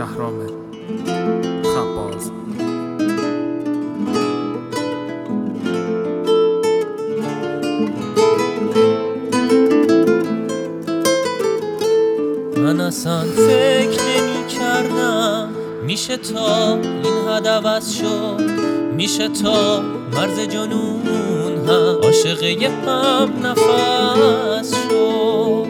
شهرام خباز. من اصلا فکر نمی کردم میشه تا این حد عوض شد، میشه تا مرز جنون هم عاشق یه هم نفس شد.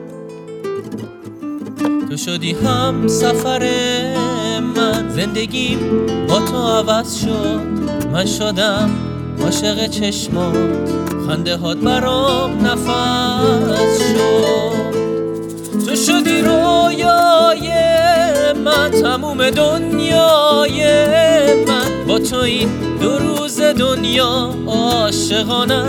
تو شدی هم سفر من، زندگیم با تو عوض شد. من شدم عاشق چشمات، خنده هات برام نفس شد. تو شدی رویای من، تموم دنیای من. با تو این 2 روز دنیا عاشقانه.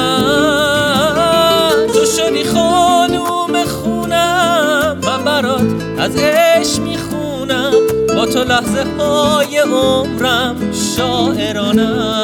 تو شدی خانوم خونم، من برات از عشق میخونم. با تو لحظه های عمرم شاعرانه.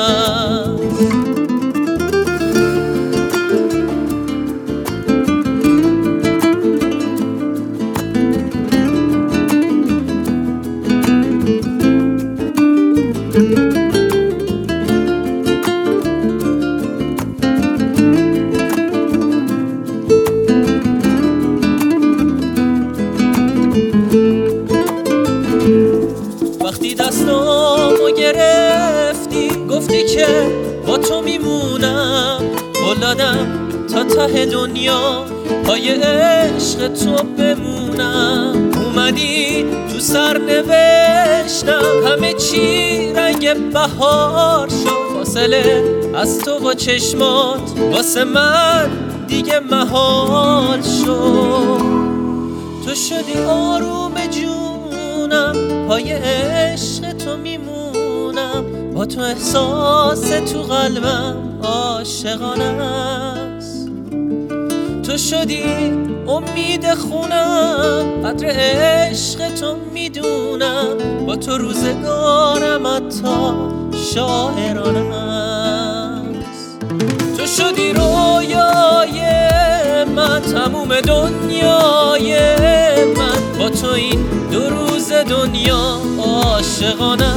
وقتی دستامو گرفتی، گفتی که با تو میمونم. قول دادم تا ته دنیا پای عشق تو بمونم. اومدی تو سرنوشتم، همه چی رنگ بهار شد. فاصله از تو و چشمات واسه من دیگه محال شد. تو شدی آروم جونم، پای عشق تو میمونم. با تو احساس تو قلبم عاشقانه است. تو شدی امید خونم، قدر عشق تو میدونم. با تو روزگارم حتی شاعرانه است. تو شدی رویای من، تموم دنیای من. با تو این 2 روز دنیا عاشقانه.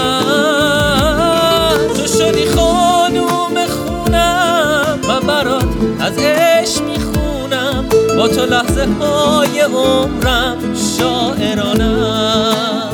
تو شدی خانوم خونم، من برات از عشق میخونم. با تو لحظه های عمرم شاعرانه.